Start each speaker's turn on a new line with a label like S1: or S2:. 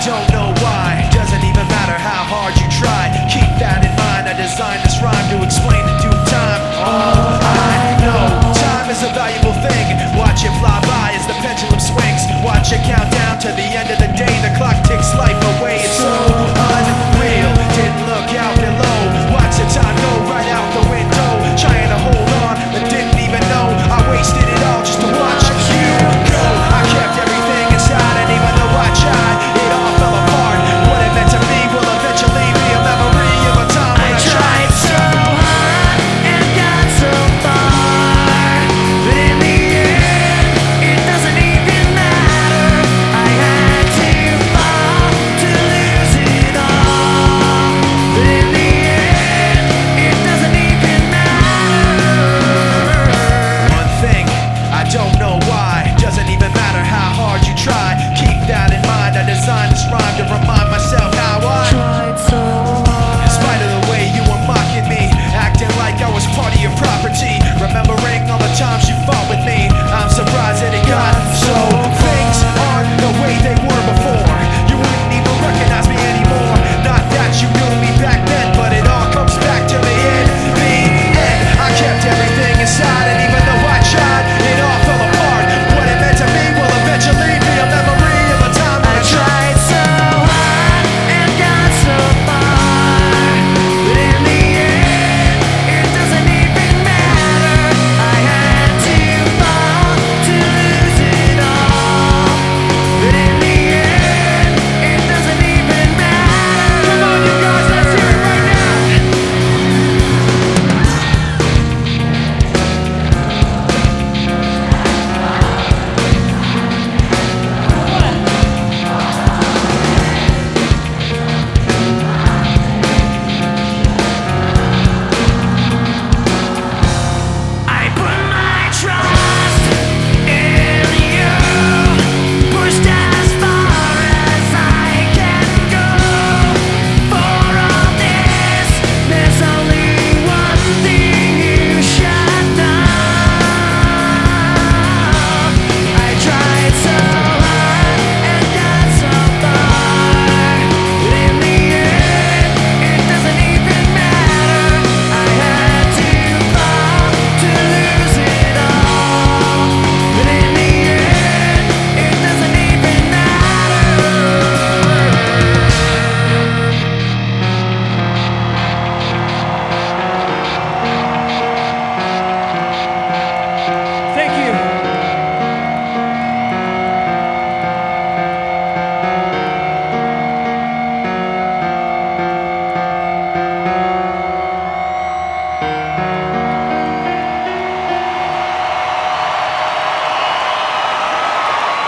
S1: don't know why. Doesn't even matter how hard you try. Keep that in mind. I designed this rhyme to explain in due time. All I know, time is a valuable thing. Watch it fly by as the pendulum swings. Watch it count down to the end of the